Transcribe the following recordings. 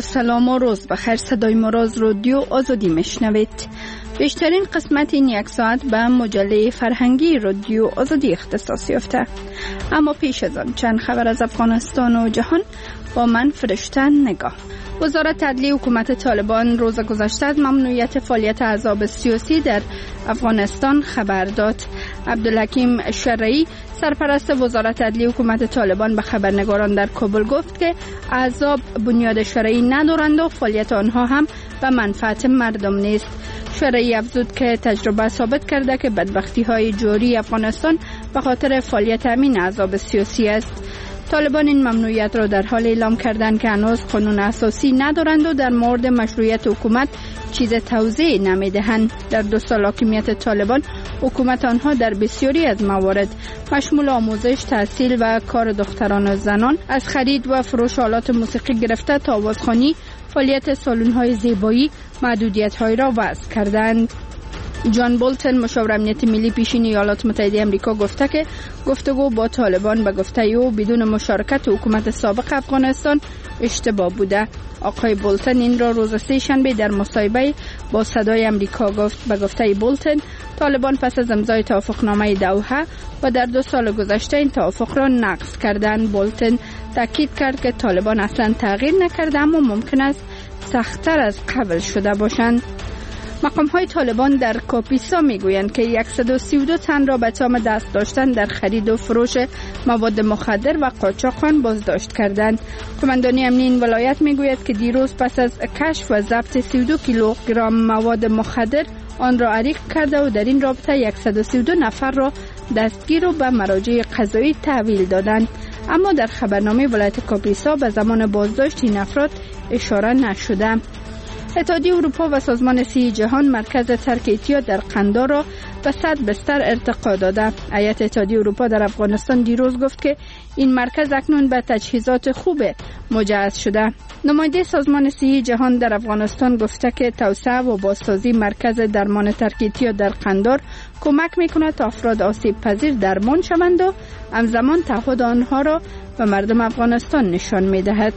با سلام و روز بخیر. صدای مراز رادیو آزادی میشنوید. بیشترین قسمت این یک ساعت به مجله فرهنگی رادیو آزادی اختصاص یافته. اما پیش از آن چند خبر از افغانستان و جهان با من فرشته نگاه. وزارت عدلیه حکومت طالبان روز گذشته از ممنوعیت فعالیت احزاب سیاسی در افغانستان خبر داد. عبدالحکیم شرعی سرپرست وزارت عدلیه حکومت طالبان به خبرنگاران در کابل گفت که احزاب بنیاد شرعی ندارند و فعالیت آنها هم به منفعت مردم نیست. شرعی افزود که تجربه ثابت کرده که بدبختی‌های جاری افغانستان به خاطر فعالیت همین احزاب سیاسی است. طالبان این ممنوعیت را در حال اعلام کردند که هنوز قانون اساسی ندارند و در مورد مشروعیت حکومت چیز توضیح نمیدهند. در 2 سال حاکمیت طالبان حکومت آنها در بسیاری از موارد مشمول آموزش، تحصیل و کار دختران و زنان، از خرید و فروش آلات موسیقی گرفته تا آوازخوانی، فعالیت سالن‌های زیبایی، محدودیت‌های را وضع کردند. جان بولتن مشاور امنیت ملی پیشین ایالات متحده آمریکا گفته که گفتگو با طالبان به گفته او بدون مشارکت حکومت سابق افغانستان اشتباه بوده. آقای بولتن این را روز سه‌شنبه در مصاحبه با صدای آمریکا گفت. به گفته بولتن طالبان پس از امضای توافقنامه دوحه و در 2 سال گذشته این توافق را نقض کردند. بولتن تاکید کرد که طالبان اصلا تغییر نکرده اما ممکن است سخت‌تر از قبل شده باشند. مقام‌های طالبان در کاپیسا میگویند که 132 تن را به تهم دست داشتن در خرید و فروش مواد مخدر و قاچاق آن بازداشت کردند. قماندانی امنی این ولایت میگوید که دیروز پس از کشف و ضبط 32 کیلوگرم مواد مخدر آن را عریق کرده و در این رابطه 132 نفر را دستگیر و به مراجع قضایی تحویل دادند. اما در خبرنامه ولایت کاپیسا به زمان بازداشت این افراد اشاره نشده. اتحادیه اروپا و سازمان صحی جهان مرکز ترک اعتیاد در قندار را به 100 بستر ارتقا داده. هیئت اتحادیه اروپا در افغانستان دیروز گفت که این مرکز اکنون به تجهیزات خوب مجهز شده. نماینده سازمان صحی جهان در افغانستان گفته که توسعه و بازسازی مرکز درمان ترک اعتیاد در قندار کمک می‌کند تا افراد آسیب پذیر درمان شوند و همزمان تعهد آنها را به مردم افغانستان نشان می‌دهد.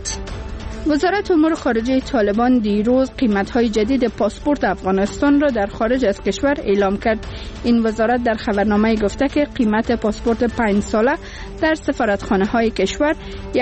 وزارت امور خارجه طالبان دیروز قیمت‌های جدید پاسپورت افغانستان را در خارج از کشور اعلام کرد. این وزارت در خبرنامه گفته که قیمت پاسپورت 5 ساله در سفارتخانه‌های کشور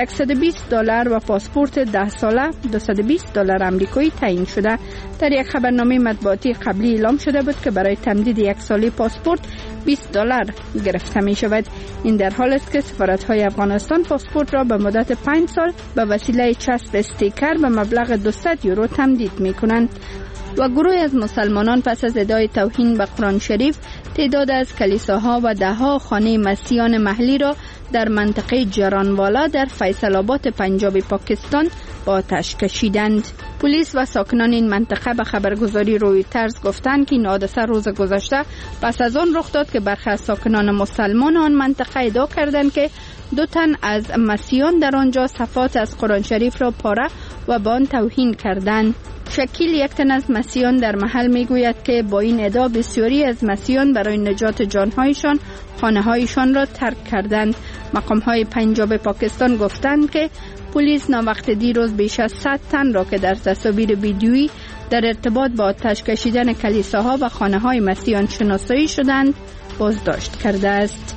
$120 و پاسپورت 10 ساله $220 آمریکایی تعیین شده. در یک خبرنامه مطبوعاتی قبلی اعلام شده بود که برای تمدید 1 ساله پاسپورت $20 گرفته می شود. این در حال است که سفارت‌های افغانستان پاسپورت را به مدت 5 سال به وسیله چسب استیکر به مبلغ 200 یورو تمدید می کنند. و گروه از مسلمانان پس از ادعای توهین به قرآن شریف تعداد از کلیساها و ده‌ها خانه مسیحیان محلی را در منطقه جرانوالا در فیصل آباد پنجاب پاکستان با آتش کشیدند. پلیس و ساکنان این منطقه به خبرگزاری رویترز گفتند که این حادثه روز گذشته پس از آن رخ داد که برخی از ساکنان مسلمان آن منطقه ادعا کردند که 2 تن از مسیحیان در آنجا صفحات از قرآن شریف را پاره و به آن توهین کردند. شکیل 1 تن از مسیحیان در محل میگوید که با این ادعا بسیاری از مسیحیان برای نجات جانهایشان خانه‌هایشان را ترک کردند. مقام‌های پنجاب پاکستان گفتند که پلیس ناوقت دیروز بیش از 100 تن را که در تصاویر ویدیویی در ارتباط با آتش کشیدن کلیساها و خانه‌های مسیحیان شناسایی شدند بازداشت کرده است.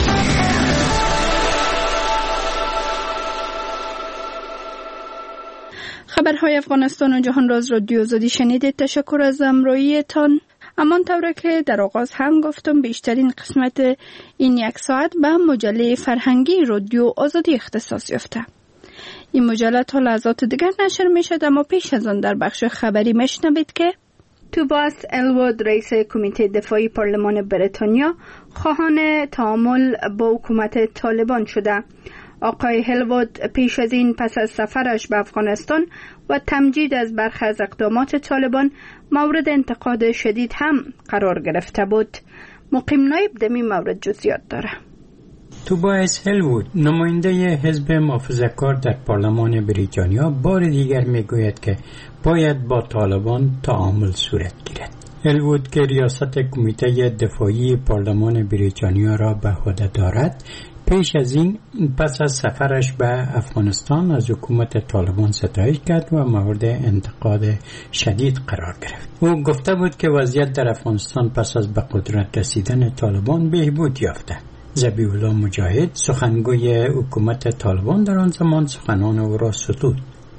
خبرهای افغانستان و جهان راز رادیو آزادی شنیدید. تشکر از همراهیتان. همانطور که در آغاز هم گفتم بیشترین قسمت این 1 ساعت به مجله فرهنگی رادیو آزادی اختصاص یافته. این مجله تا لحظات دیگر نشر می شد، اما پیش از آن در بخش خبری میشنوید که توباس الوود رئیس کمیته دفاعی پارلمان بریتانیا خواهان تعامل با حکومت طالبان شده. آقای هلوود پیش از این پس از سفرش به افغانستان و تمجید از برخی از اقدامات طالبان مورد انتقاد شدید هم قرار گرفته بود. مقیم نایب دمی مورد جزئیات داره. توباس هلوود نماینده حزب محافظه‌کار در پارلمان بریتانیا بار دیگر میگوید که باید با طالبان تعامل صورت گیرد. هلوود که ریاست کمیته دفاعی پارلمان بریتانیا را به عهده دارد پیش از این پس از سفرش به افغانستان از حکومت طالبان ستایش کرد و مورد انتقاد شدید قرار گرفت. او گفته بود که وضعیت در افغانستان پس از به قدرت رسیدن طالبان بهبود یافته. ذبیح الله مجاهد سخنگوی حکومت طالبان در آن زمان سخنان او را ستود.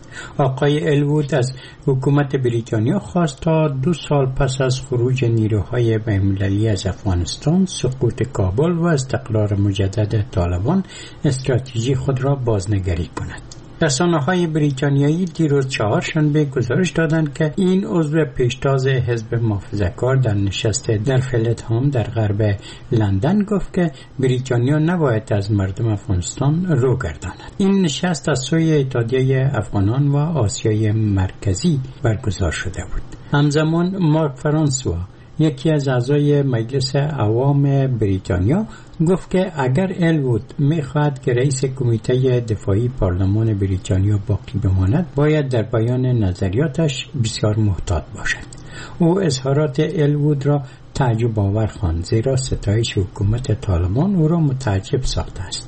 آقای الوود از حکومت بریتانیا خواست تا 2 سال پس از خروج نیروهای بین‌المللی از افغانستان، سقوط کابل و استقرار مجدد طالبان استراتژی خود را بازنگری کند. رسانه‌های بریتانیایی دیروز چهارشنبه گزارش دادند که این عضو پیشتاز حزب محافظه‌کار در نشست در فلتهام در غرب لندن گفت که بریتانیا نباید از مردم افغانستان رو گرداند. این نشست از سوی اتحادیه افغانان و آسیای مرکزی برگزار شده بود. همزمان مارک فرانسوا، یکی از اعضای مجلس عوام بریتانیا، گفت که اگر الوود می‌خواهد که رئیس کمیته دفاعی پارلمان بریتانیا باقی بماند، باید در بیان نظریاتش بسیار محتاط باشد. او اظهارات الوود را تعجب آور خواند، زیرا ستایش حکومت طالبان او را متعجب ساخته است.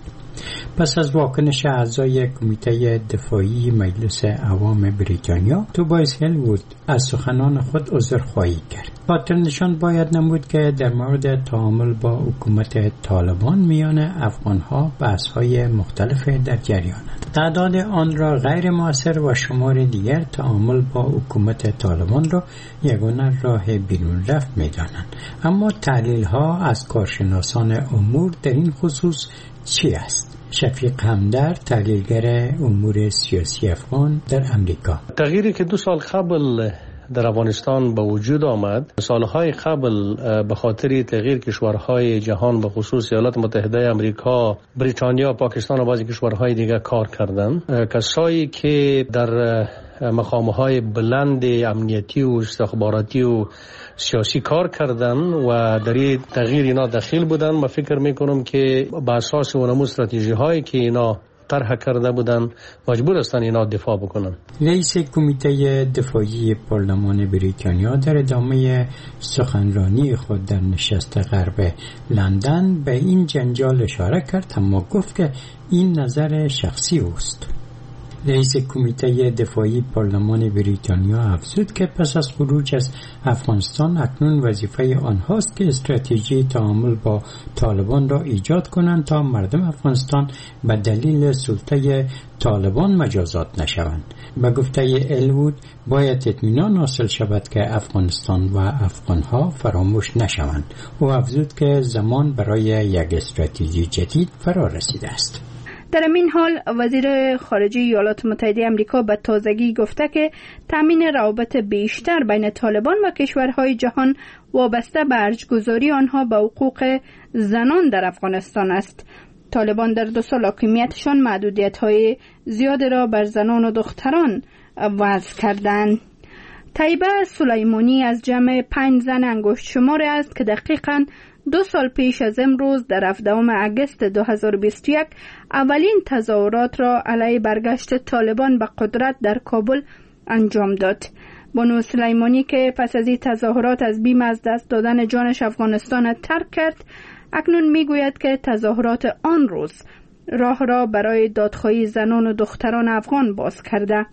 پس از واکنش اعضای کمیته دفاعی مجلس عوام بریتانیا، توبایس الوود از سخنان خود عذرخواهی کرد. خاطر نشان باید نمود که در مورد تعامل با حکومت طالبان میان افغانها بحث‌های مختلف در جریانند. تعداد آن را غیر مؤثر و شمار دیگر تعامل با حکومت طالبان را یگانه راه بیرون رفت می‌دانند. اما تحلیل‌ها از کارشناسان امور در این خصوص چی است؟ شفیق همدرد، تحلیلگر امور سیاسی افغان در امریکا: تغییری که 2 سال قبل در افغانستان به وجود آمد، سالهای قبل به خاطر تغییر کشورهای جهان به خصوص ایالات متحده آمریکا، بریتانیا، پاکستان و بعضی کشورهای دیگر کار کردند. کسایی که در مقامهای بلند امنیتی و استخباراتی و سیاسی کار کردن و در این تغییر اینا دخیل بودن، من فکر میکنم که به اساس اونمو استراتژی هایی که اینا طرح کرده بودن مجبور هستن اینا دفاع بکنن. رئیس کمیته دفاعی پارلمان بریتانیا در ادامه سخنرانی خود در نشست غرب لندن به این جنجال اشاره کرد، اما گفت که این نظر شخصی اوست. رئیس کمیته دفاعی پارلمان بریتانیا افزود که پس از خروج از افغانستان اکنون وظیفه آنهاست که استراتژی تعامل با طالبان را ایجاد کنند تا مردم افغانستان به دلیل سلطه طالبان مجازات نشوند. به گفته الوود باید اطمینان حاصل شود که افغانستان و افغانها فراموش نشوند. او افزود که زمان برای یک استراتژی جدید فرا رسیده است. در این حال وزیر خارجه ایالات متحده آمریکا به تازگی گفته که تامین روابط بیشتر بین طالبان و کشورهای جهان وابسته به ارجح‌گذاری آنها به حقوق زنان در افغانستان است. طالبان در 2 سال حاکمیتشان محدودیت‌های زیاد را بر زنان و دختران وضع کردند. طیبه سلیمانی از جمع 5 زن انگشت شماری است که دقیقاً 2 سال پیش از امروز در 17 اگست 2021 اولین تظاهرات را علیه برگشت طالبان به قدرت در کابل انجام داد. بانو سلیمانی که پس از این تظاهرات از بیم از دست دادن جانش افغانستان ترک کرد، اکنون میگوید که تظاهرات آن روز راه را برای دادخواهی زنان و دختران افغان باز کرده.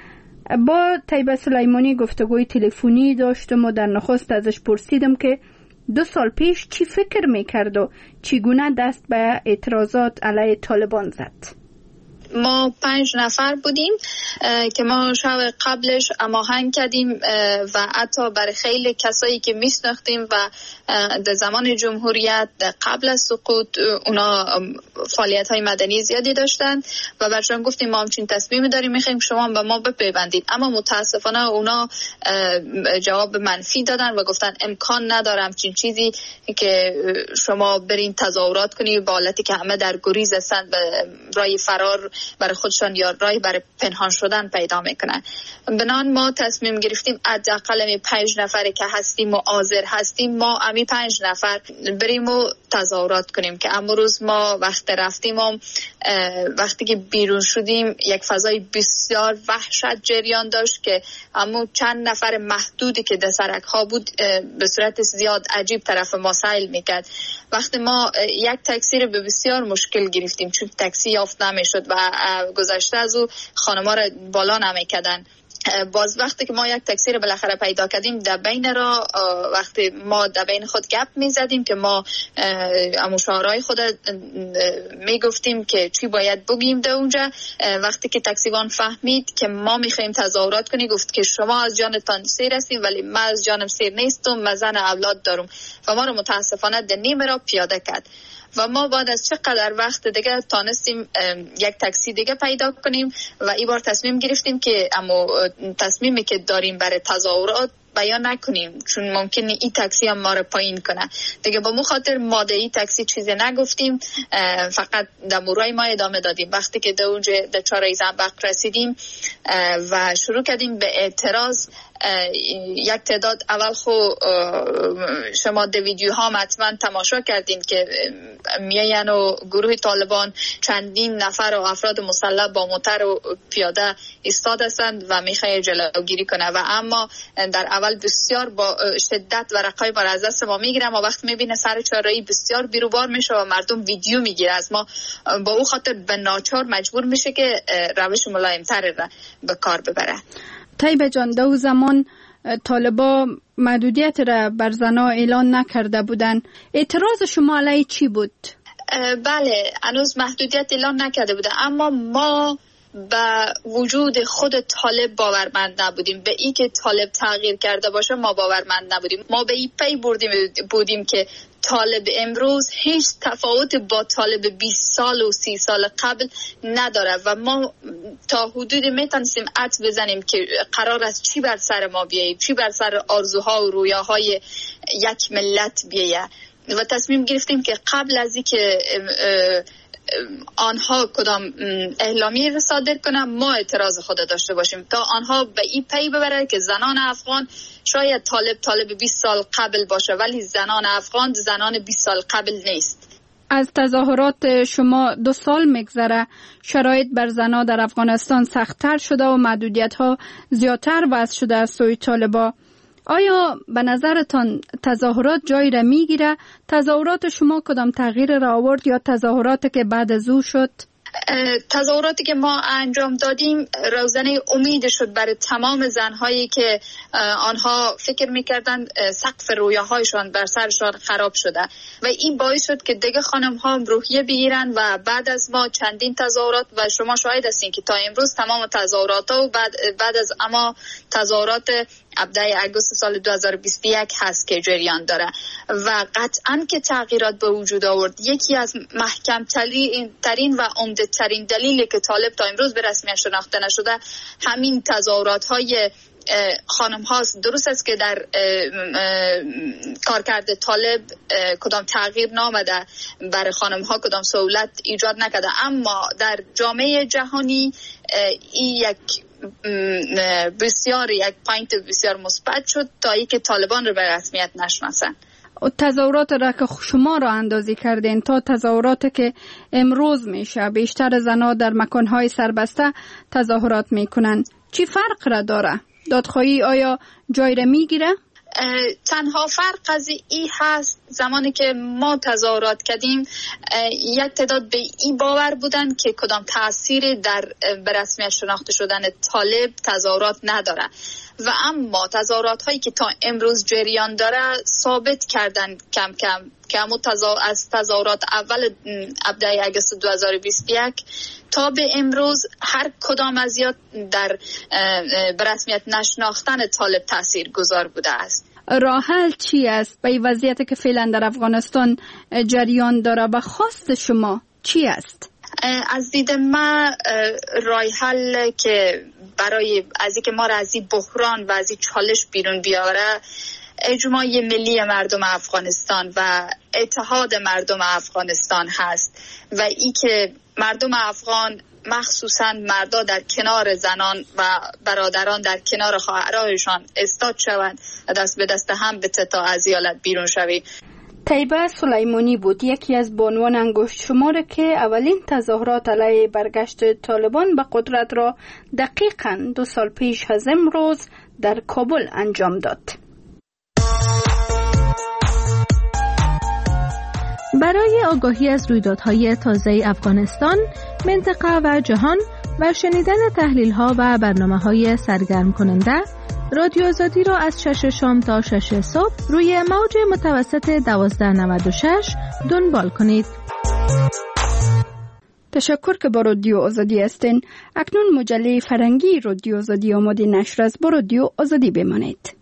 با طیبه سلیمانی گفتگوی تلفنی داشتم و در نخست ازش پرسیدم که 2 سال پیش چی فکر میکرد و چگونه دست به اعتراضات علیه طالبان زد. ما 5 نفر بودیم که ما شب قبلش هماهنگ کردیم و حتی برای خیلی کسایی که میشناختیم و در زمان جمهوریت قبل از سقوط اونا فعالیت های مدنی زیادی داشتن و برشان گفتیم ما همچین تصمیم داریم، میخوایم شما به ما بپیوندید. اما متاسفانه اونا جواب منفی دادن و گفتن امکان نداره همچین چیزی که شما برین تظاهرات کنید، با حالتی که همه در گریز هستند، به راه فرار برای خودشان یا راه برای پنهان شدن پیدا میکنن. بنان ما تصمیم گرفتیم حداقل 5 نفری که هستیم و حاضر هستیم، ما 5 نفر بریم و تظاهرات کنیم که امروز ما وقت رفتیم وقتی که بیرون شدیم یک فضای بسیار وحشت جریان داشت که اما چند نفر محدودی که در سرک ها بود به صورت زیاد عجیب طرف ما سیل میکرد. وقتی ما یک تاکسی رو به بسیار مشکل گرفتیم چون تاکسی یافت نمیشد و گذشته از او خانم‌ها را بالا نمیکردن. باز وقتی که ما یک تاکسی رو بالاخره پیدا کردیم در بین را وقتی ما در بین خود گپ میزدیم که ما مشاورای خود میگفتیم که چی باید بگیم در اونجا، وقتی که تاکسیوان فهمید که ما میخوایم تظاهرات کنیم گفت که شما از جانتان سیر هستیم ولی من از جانم سیر نیستم، من زن اولاد دارم و ما رو متاسفانه در نیمه را پیاده کرد. و ما بعد از چقدر وقت دیگه تانستیم یک تاکسی دیگه پیدا کنیم و این بار تصمیم گرفتیم که اما تصمیمی که داریم برای تظاهرات بیان نکنیم چون ممکنه این تاکسی هم ما رو پایین کنه دیگه. با خاطر ما در این تاکسی چیزی نگفتیم، فقط در مرای ما ادامه دادیم. وقتی که در اونجا در چهارراه زنبق رسیدیم و شروع کردیم به اعتراض، یک تعداد اول شما در ویدیوها حتما تماشا کردین که میاین و گروه طالبان چندین نفر و افراد مسلح با موتر و پیاده ایستاد هستند و میخواه جلوگیری کنه و اما در اول بسیار با شدت و رقای بر از دست ما میگیره. ما وقت میبینه سر چهارراهی بسیار بیروبار میشه و مردم ویدیو میگیره از ما، با او خاطر به ناچار مجبور میشه که روش ملایمتر را به کار ببره. طیبه جان، دو زمان طالبا محدودیت را بر زنها اعلان نکرده بودن، اعتراض شما علیه چی بود؟ بله، هنوز محدودیت اعلان نکرده بودن اما ما به وجود خود طالب باورمند نبودیم. به این که طالب تغییر کرده باشه ما باورمند نبودیم. ما به این پی بودیم که طالب امروز هیچ تفاوت با طالب 20 سال و 30 سال قبل نداره و ما تا حدودی میتونستیم حدس بزنیم که قرار است چی بر سر ما بیاید، چی بر سر آرزوها و رویاهای یک ملت بیاید و تصمیم گرفتیم که قبل از اینکه آنها کدام اعلامیه را صادر کنند ما اعتراض خود داشته باشیم تا آنها به این پی ببرند که زنان افغان شاید طالب 20 سال قبل باشه ولی زنان افغان زنان 20 سال قبل نیست. از تظاهرات شما 2 سال میگذره، شرایط بر زنها در افغانستان سخت‌تر شده و محدودیت‌ها زیادتر وضع شده از سوی طالبا. آیا به نظرتان تظاهرات جای را میگیره؟ تظاهرات شما کدام تغییر را آورد یا تظاهراتی که بعد از او شد؟ تظاهراتی که ما انجام دادیم روزنه امید شد برای تمام زنهایی که آنها فکر میکردن سقف رویاهایشان بر سرشان خراب شده و این باعث شد که دیگه خانم ها روحیه بگیرن و بعد از ما چندین تظاهرات و شما شاهد هستین که تا امروز تمام تظاهرات ها و بعد از اما تظاهرات 17 آگوست سال 2021 هست که جریان داره و قطعاً که تغییرات به وجود آورد. یکی از محکم ترین و عمده ترین دلیلی که طالب تا امروز به رسمیت شناخته نشده همین تظاهرات های خانم هاست. درست است که در کارکرد طالب کدام تغییر نامده، برای خانم ها کدام سهولت ایجاد نکرده، اما در جامعه جهانی این یک پوینت بسیار مثبت شد تا ای که طالبان رو به رسمیت نشناسن. تظاهرات را که شما را اندازی کردین تا تظاهراتی که امروز میشه، بیشتر زنها در مکانهای سربسته تظاهرات میکنن، چی فرق را داره؟ دادخواهی آیا جای را میگیره؟ تنها فرق از این هست زمانی که ما تظاهرات کردیم یک تعداد به این باور بودن که کدام تأثیری در به رسمیت شناخته شدن طالب تظاهرات نداره و اما تظاهرات هایی که تا امروز جریان داره ثابت کردن کم کم که از تظاهرات اول 17 آگوست 2021 تا به امروز هر کدام از یا در به رسمیت نشناختن طالب تأثیر گذار بوده است. راه حل چی است به این وضعیتی که فعلا در افغانستان جریان داره و خواست شما چی است؟ از دید من راه حل که برای از اینکه ما را از این بحران و از این چالش بیرون بیاره اجماع ملی مردم افغانستان و اتحاد مردم افغانستان هست و ای که مردم افغان مخصوصاً مردا در کنار زنان و برادران در کنار خواهرایشان استاد شوند و دست به دست هم به تا از ایالت بیرون شوید. طیبه سلیمانی بود، یکی از بانوان انگشت شمار که اولین تظاهرات علیه برگشت طالبان به قدرت را دقیقاً 2 سال پیش از امروز در کابل انجام داد. برای آگاهی از رویدادهای تازه افغانستان، منطقه و جهان و شنیدن تحلیل‌ها و برنامه‌های سرگرم کننده، رادیو آزادی را از 6 شام تا 6 صبح روی موج متوسط 1296 دنبال کنید. تشکر که با رادیو آزادی هستین. اکنون مجله فرهنگی رادیو آزادی آماده نشر است. با رادیو آزادی بمانید.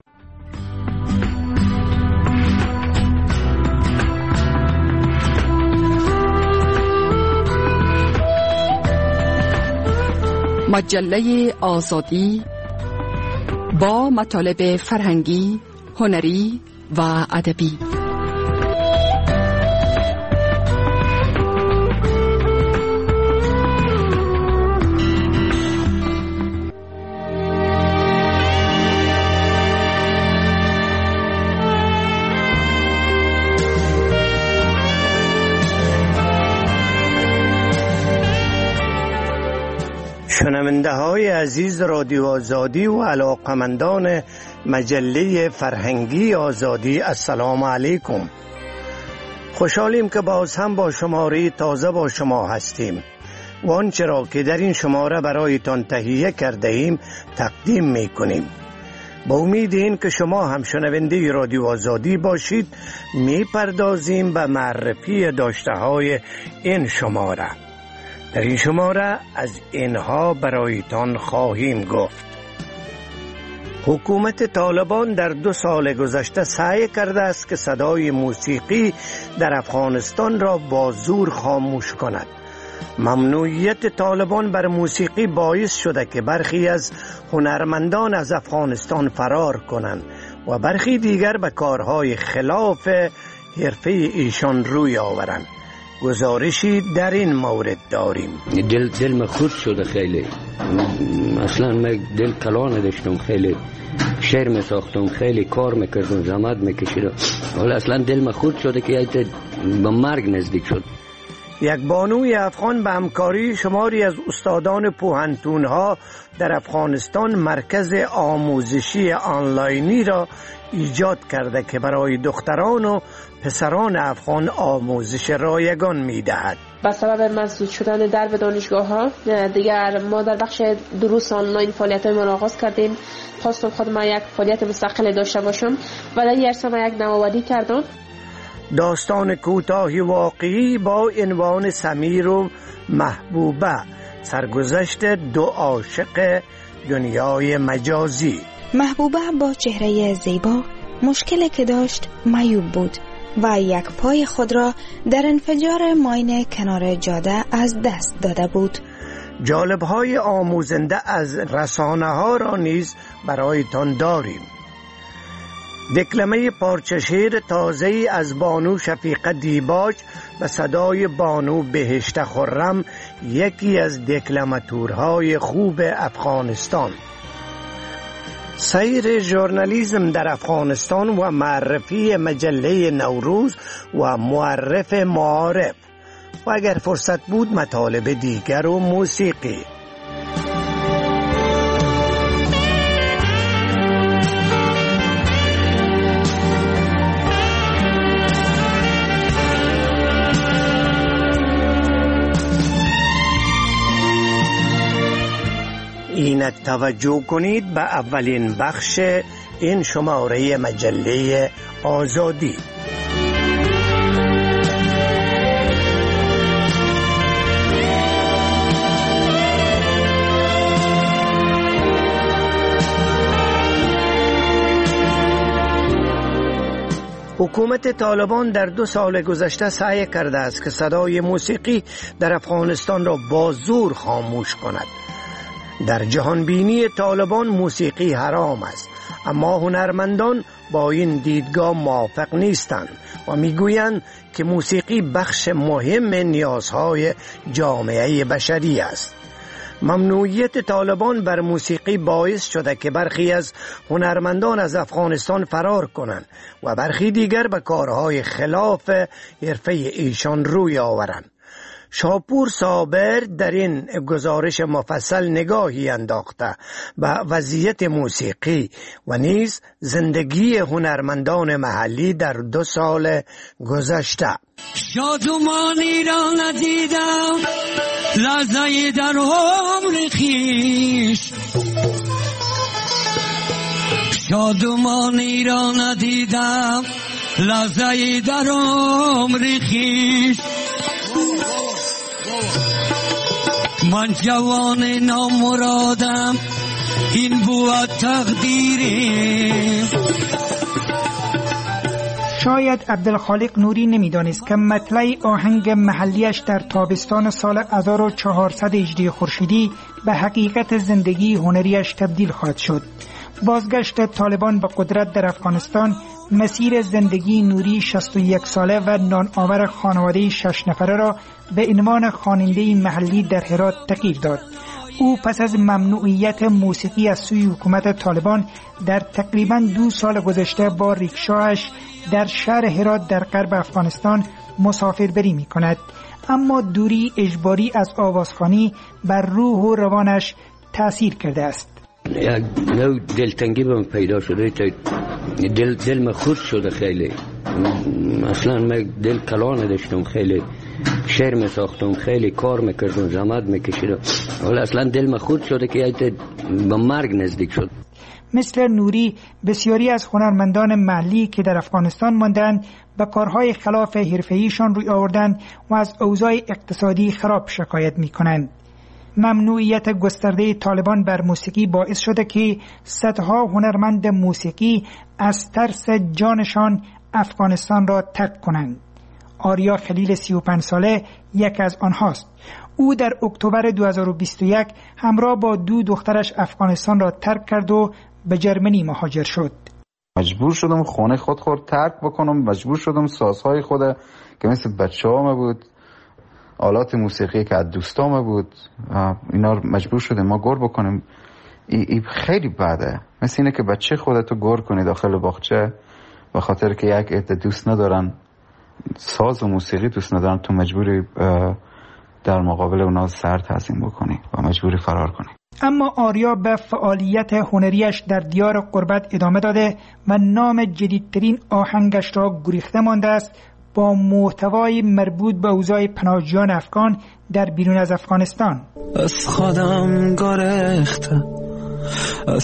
مجله آزادی با مطالب فرهنگی، هنری و ادبی. شنونده های عزیز رادیو آزادی و علاقمندان مجله فرهنگی آزادی، السلام علیکم. خوشحالیم که باز هم با شماره تازه با شما هستیم و آنچه را که در این شماره برایتان تهیه کرده ایم تقدیم می کنیم. با امید این که شما هم شنونده رادیو آزادی باشید، می پردازیم به معرفی داشته های این شماره. در این شماره از اینها برایتان خواهیم گفت. حکومت طالبان در 2 سال گذشته سعی کرده است که صدای موسیقی در افغانستان را با زور خاموش کند. ممنوعیت طالبان بر موسیقی باعث شده که برخی از هنرمندان از افغانستان فرار کنند و برخی دیگر به کارهای خلاف حرفه ایشان روی آورند. گزارشی در این مورد داریم. دل مخوت شده خیلی. اصلا من دل کلا نداشتم، خیلی شعر می ساختم، خیلی کار میکردم، زحمت میکشیدم، ولی اصلا دل مخوت شده که به مرگ نزدیک شد. یک بانوی افغان به همکاری شماری از استادان پوهنتون‌ها در افغانستان مرکز آموزشی آنلاینی را ایجاد کرده که برای دختران و پسران افغان آموزش رایگان می‌دهد. با سبب مسدود شدن درب دانشگاه‌ها دیگر ما در بخش دروس آنلاین فعالیت‌های آغاز کردیم. خواستم خودم یک فعالیت مستقل داشته باشم و در این عرصه یک نوآوری کردم. داستان کوتاهی واقعی با عنوان سمیر و محبوبه، سرگذشت 2 عاشق دنیای مجازی. محبوبه با چهره زیبا مشکلی که داشت معیوب بود و یک پای خود را در انفجار ماین کنار جاده از دست داده بود. جالب‌های آموزنده از رسانه‌ها را نیز برایتان داریم. دکلمه پارچه شعر تازه‌ای از بانو شفیقه دیباج و صدای بانو بهشت خرم، یکی از دکلماتورهای خوب افغانستان. سیر ژورنالیسم در افغانستان و معرفی مجله نوروز و معرف معارف و اگر فرصت بود مطالب دیگر و موسیقی. اینک توجه کنید به اولین بخش این شماره مجله آزادی. حکومت طالبان در 2 سال گذشته سعی کرده است که صدای موسیقی در افغانستان را با زور خاموش کند. در جهانبینی طالبان موسیقی حرام است، اما هنرمندان با این دیدگاه موافق نیستند و میگویند که موسیقی بخش مهم نیازهای جامعه بشری است. ممنوعیت طالبان بر موسیقی باعث شده که برخی از هنرمندان از افغانستان فرار کنند و برخی دیگر به کارهای خلاف حرفه ایشان روی آورند. شاپور صابر در این گزارش مفصل نگاهی انداخته به وضعیت موسیقی و نیز زندگی هنرمندان محلی در 2 سال گذشته. شادمانی را ندیدم لحظه در عمر خویش، شادمانی را ندیدم لحظه در عمر خویش. من جوان نامرادم این بود تقدیریم. شاید عبدالخالق نوری نمیدانست که مطلع آهنگ محلیش در تابستان سال 1400 هجری خورشیدی به حقیقت زندگی هنریش تبدیل خواهد شد. بازگشت طالبان به قدرت در افغانستان مسیر زندگی نوری 61 ساله و نان آور خانواده 6 نفره را به عنوان خواننده محلی در هرات تغییر داد. او پس از ممنوعیت موسیقی از سوی حکومت طالبان در تقریباً 2 سال گذشته با ریکشاش در شهر هرات در غرب افغانستان مسافربری می کند. اما دوری اجباری از آوازخوانی بر روح و روانش تأثیر کرده است. یک نوع دلتنگی به من پیدا شده، دل من خورد شده خیلی. اصلا من دل کلان داشتم، خیلی شعر می ساختم، خیلی کار میکردم، زحمت میکشیدم، ولی اصلا دل من خورد شده که به مرگ نزدیک شد. مثل نوری بسیاری از هنرمندان محلی که در افغانستان ماندند به کارهای خلاف حرفه‌ایشان روی آوردند و از اوضاع اقتصادی خراب شکایت میکنند. ممنوعیت گسترده طالبان بر موسیقی باعث شده که صدها هنرمند موسیقی از ترس جانشان افغانستان را ترک کنند. آریا خلیل 35 ساله یک از آنهاست. او در اکتبر 2021 همراه با 2 دخترش افغانستان را ترک کرد و به جرمنی مهاجر شد. مجبور شدم خانه خود ترک بکنم، مجبور شدم سازهای خود که مثل بچه‌هام بود، آلات موسیقی که از دوستام بود، اینا رو مجبور شدیم ما گور بکنیم. این خیلی بده، مثل اینه که بچه خودتو گور کنی داخل باغچه به خاطر که یک عده دوست ندارن، ساز و موسیقی دوست ندارن، تو مجبوری در مقابل اونا سر تعظیم بکنی و مجبوری فرار کنی. اما آریا به فعالیت هنریش در دیار غربت ادامه داده و نام جدیدترین آهنگش را گریخته مانده است، با محتوای مربوط به اوضاع پناهجویان افغان در بیرون از افغانستان. از خودم گریخته، از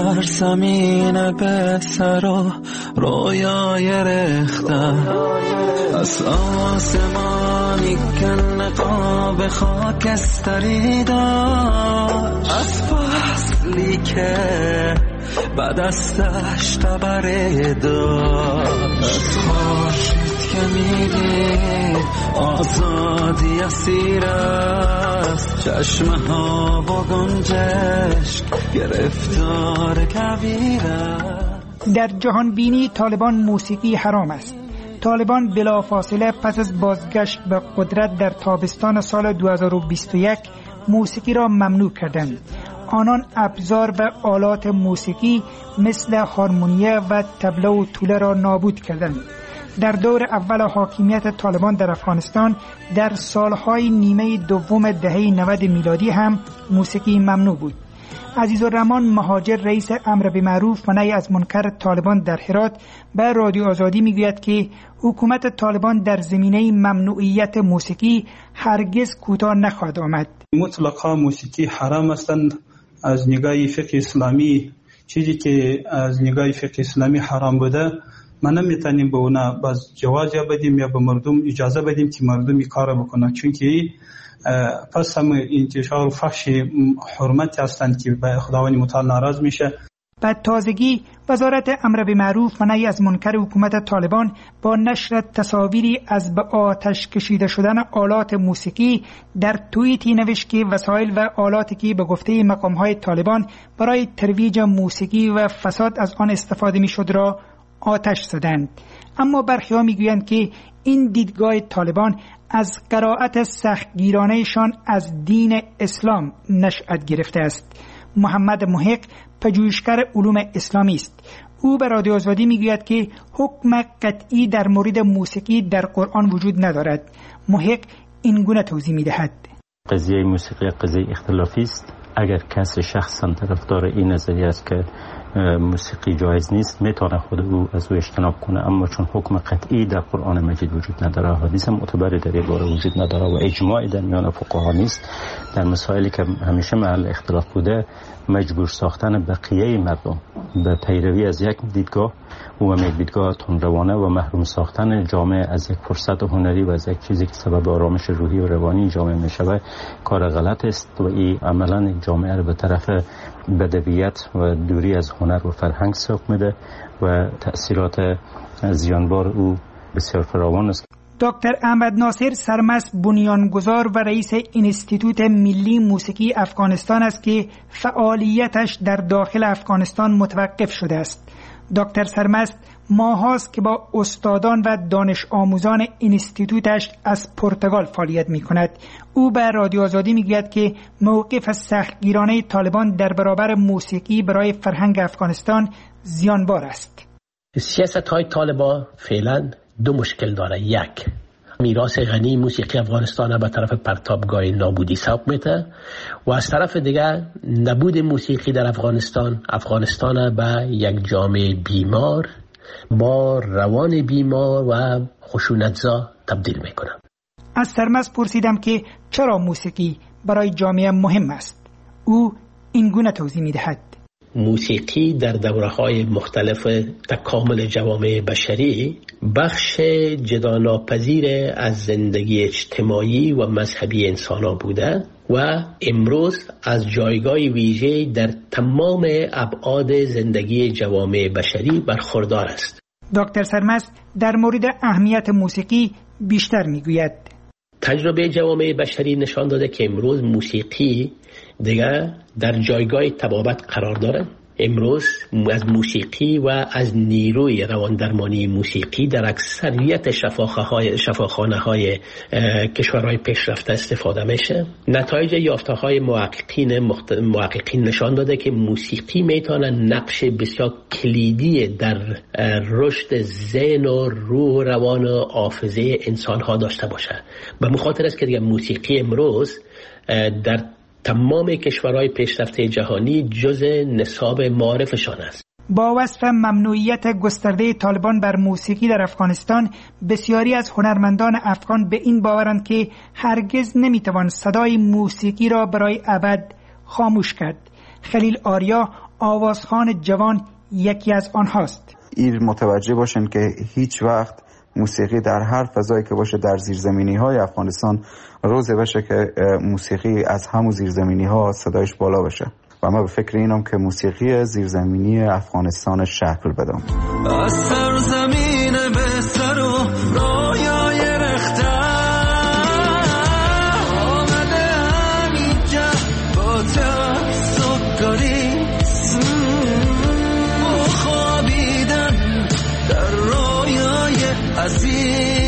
سرزمین به سر رویای ریخته، از آسمانی که نقاب خاکستری داشت، از فصلی که به دستش تبره داشت، از خورشید که میدید آزادی اسیر است، چشمه ها با گنجشک گرفتار کویر است. در جهان بینی طالبان موسیقی حرام است. طالبان بلافاصله پس از بازگشت به قدرت در تابستان سال 2021 موسیقی را ممنوع کردند. آنان ابزار و آلات موسیقی مثل هارمونیه و طبله و توله را نابود کردند. در دور اول حاکمیت طالبان در افغانستان در سالهای نیمه دوم دهه 90 میلادی هم موسیقی ممنوع بود. عزیزالرحمن مهاجر رئیس امر بالمعروف و نهی از منکر طالبان در هرات به رادیو آزادی میگوید که حکومت طالبان در زمینه ممنوعیت موسیقی هرگز کوتاه نخواهد آمد. مطلقا موسیقی حرام هستند از نگاه فقه اسلامی. چیزی که از نگاه فقه اسلامی حرام بوده ما نمیتونیم به اونا باز جواز یا بدیم یا به مردم اجازه بدیم که مردم کار بکنن، چون که پس هم انتشار و فحش حرمت هستند که به خداوند متعال ناراض میشه. بعد تازگی وزارت امر بالمعروف و نهی از منکر حکومت طالبان با نشر تصاویری از به آتش کشیده شدن آلات موسیقی در توییتی نوشت که وسایل و آلاتی که به گفته مقام‌های طالبان برای ترویج موسیقی و فساد از آن استفاده می‌شد را آتش زدند. اما برخی‌ها میگویند که این دیدگاه طالبان از قرائت سختگیرانهشان از دین اسلام نشأت گرفته است. محمد محق پژوهشگر علوم اسلامی است. او به رادیو آزادی میگوید که حکم قطعی در مورد موسیقی در قرآن وجود ندارد. محق این گونه توضیح میدهد: قضیه موسیقی قضیه اختلافی است. اگر کسی شخصا طرفدار این نظریه است که موسیقی جایز نیست، میتونه خود او از او اجتناب کنه، اما چون حکم قطعی در قرآن مجید وجود نداره، حدیث معتبری در این باره وجود نداره و اجماعی در میان فقها نیست، در مسائلی که همیشه محل اختلاف بوده مجبور ساختن بقیه مردم به پیروی از یک دیدگاه و یک دیدگاه تندروانه و محروم ساختن جامعه از یک فرصت هنری و از یک چیزی که سبب آرامش روحی و روانی جامعه میشود کار غلط است و این عملا جامعه رو به طرف بدویت و دوری از هنر و فرهنگ سوق میده و تأثیرات زیانبار او بسیار فراوان است. دکتر احمد ناصر سرمست بنیانگذار و رئیس انستیتوت ملی موسیقی افغانستان است که فعالیتش در داخل افغانستان متوقف شده است. دکتر سرمست ماهاست که با استادان و دانش آموزان انستیتوتش از پرتغال فعالیت می کند. او به رادیو آزادی می گوید که موقف سختگیرانه طالبان در برابر موسیقی برای فرهنگ افغانستان زیانبار است. سیاست های طالبان فعلا دو مشکل داره. یک، میراث غنی موسیقی افغانستان به طرف پرتابگاه نابودی سوق میده و از طرف دیگر نبود موسیقی در افغانستان به یک جامعه بیمار با روان بیمار و خشونتزا تبدیل میکنه. از سرمست پرسیدم که چرا موسیقی برای جامعه مهم است. او این گونه توضیح میدهد: موسیقی در دوره‌های مختلف تکامل جوامع بشری بخش جداناپذیر از زندگی اجتماعی و مذهبی انسان‌ها بوده و امروز از جایگاه ویژه در تمام ابعاد زندگی جوامع بشری برخوردار است. دکتر سرمست در مورد اهمیت موسیقی بیشتر میگوید: تجربه جوامع بشری نشان داده که امروز موسیقی دیگر در جایگاه طبابت قرار داره. امروز از موسیقی و از نیروی رواندرمانی موسیقی در اکثریت شفاخانه های کشورهای پیشرفته استفاده میشه. نتایج یافته های محققین نشان داده که موسیقی میتونه نقش بسیار کلیدی در رشد ذهن و روح و روان و حافظه انسان ها داشته باشه. به خاطر است که دیگه موسیقی امروز در تمام کشورهای پیشرفته جهانی جز نصاب معارفشان است. با وصف ممنوعیت گسترده طالبان بر موسیقی در افغانستان، بسیاری از هنرمندان افغان به این باورند که هرگز نمیتوان صدای موسیقی را برای ابد خاموش کرد. خلیل آریا، آوازخوان جوان، یکی از آنهاست. این متوجه باشن که هیچ وقت موسیقی در هر فضایی که باشه در زیرزمینی‌های افغانستان روزه بشه که موسیقی از همون زیرزمینی‌ها صدایش بالا بشه و ما به فکر اینم که موسیقی زیرزمینی افغانستان شکل بدم. از سرزمین به سر و رایای رخته آمده همینجا با تسکاری خوابیدن در رایای عزیز.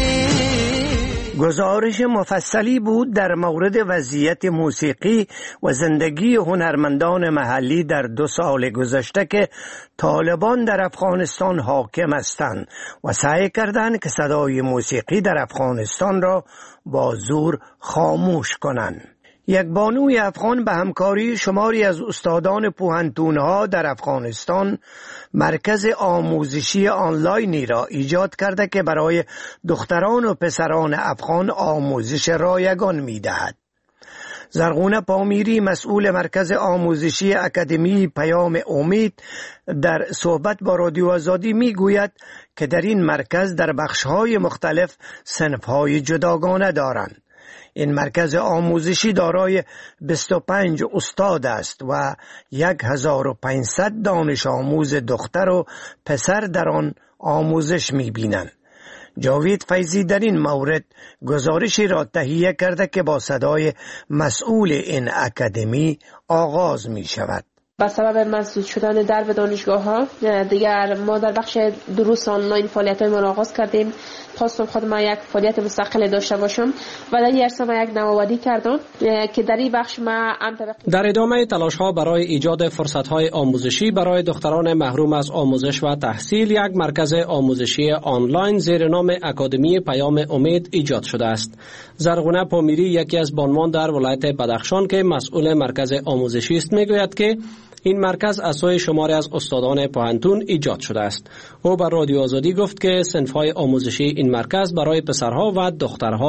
گزارش مفصلی بود در مورد وضعیت موسیقی و زندگی هنرمندان محلی در 2 سال گذشته که طالبان در افغانستان حاکم هستند و سعی کردند که صدای موسیقی در افغانستان را با زور خاموش کنند. یک بانوی افغان به همکاری شماری از استادان پوهنتون‌ها در افغانستان مرکز آموزشی آنلاینی را ایجاد کرده که برای دختران و پسران افغان آموزش رایگان می‌دهد. زرغونه پامیری، مسئول مرکز آموزشی اکادمی پیام امید، در صحبت با رادیو آزادی میگوید که در این مرکز در بخش‌های مختلف صنف‌های جداگانه دارند. این مرکز آموزشی دارای 25 استاد است و 1500 دانش آموز دختر و پسر در آن آموزش می‌بینند. جاوید فیضی در این مورد گزارشی را تهیه کرده که با صدای مسئول این اکادمی آغاز می شود. به سبب مسدود شدن درب دانشگاه ها دیگر ما در بخش دروس آنلاین فعالیت های آغاز کردیم. خواستم خود ما یک فعالیت مستقل داشته باشم و در این عرصه ما یک نوآوری کردم که در این بخش ما در ادامه تلاش ها برای ایجاد فرصت های آموزشی برای دختران محروم از آموزش و تحصیل، یک مرکز آموزشی آنلاین زیر نام اکادمی پیام امید ایجاد شده است. زرغونه پامیری، یکی از بانوان در ولایت بدخشان که مسئول مرکز آموزشی است، میگوید که این مرکز از سوی شماری از استادان پوهنتون ایجاد شده است. او بر رادیو آزادی گفت که صنف‌های آموزشی این مرکز برای پسرها و دخترها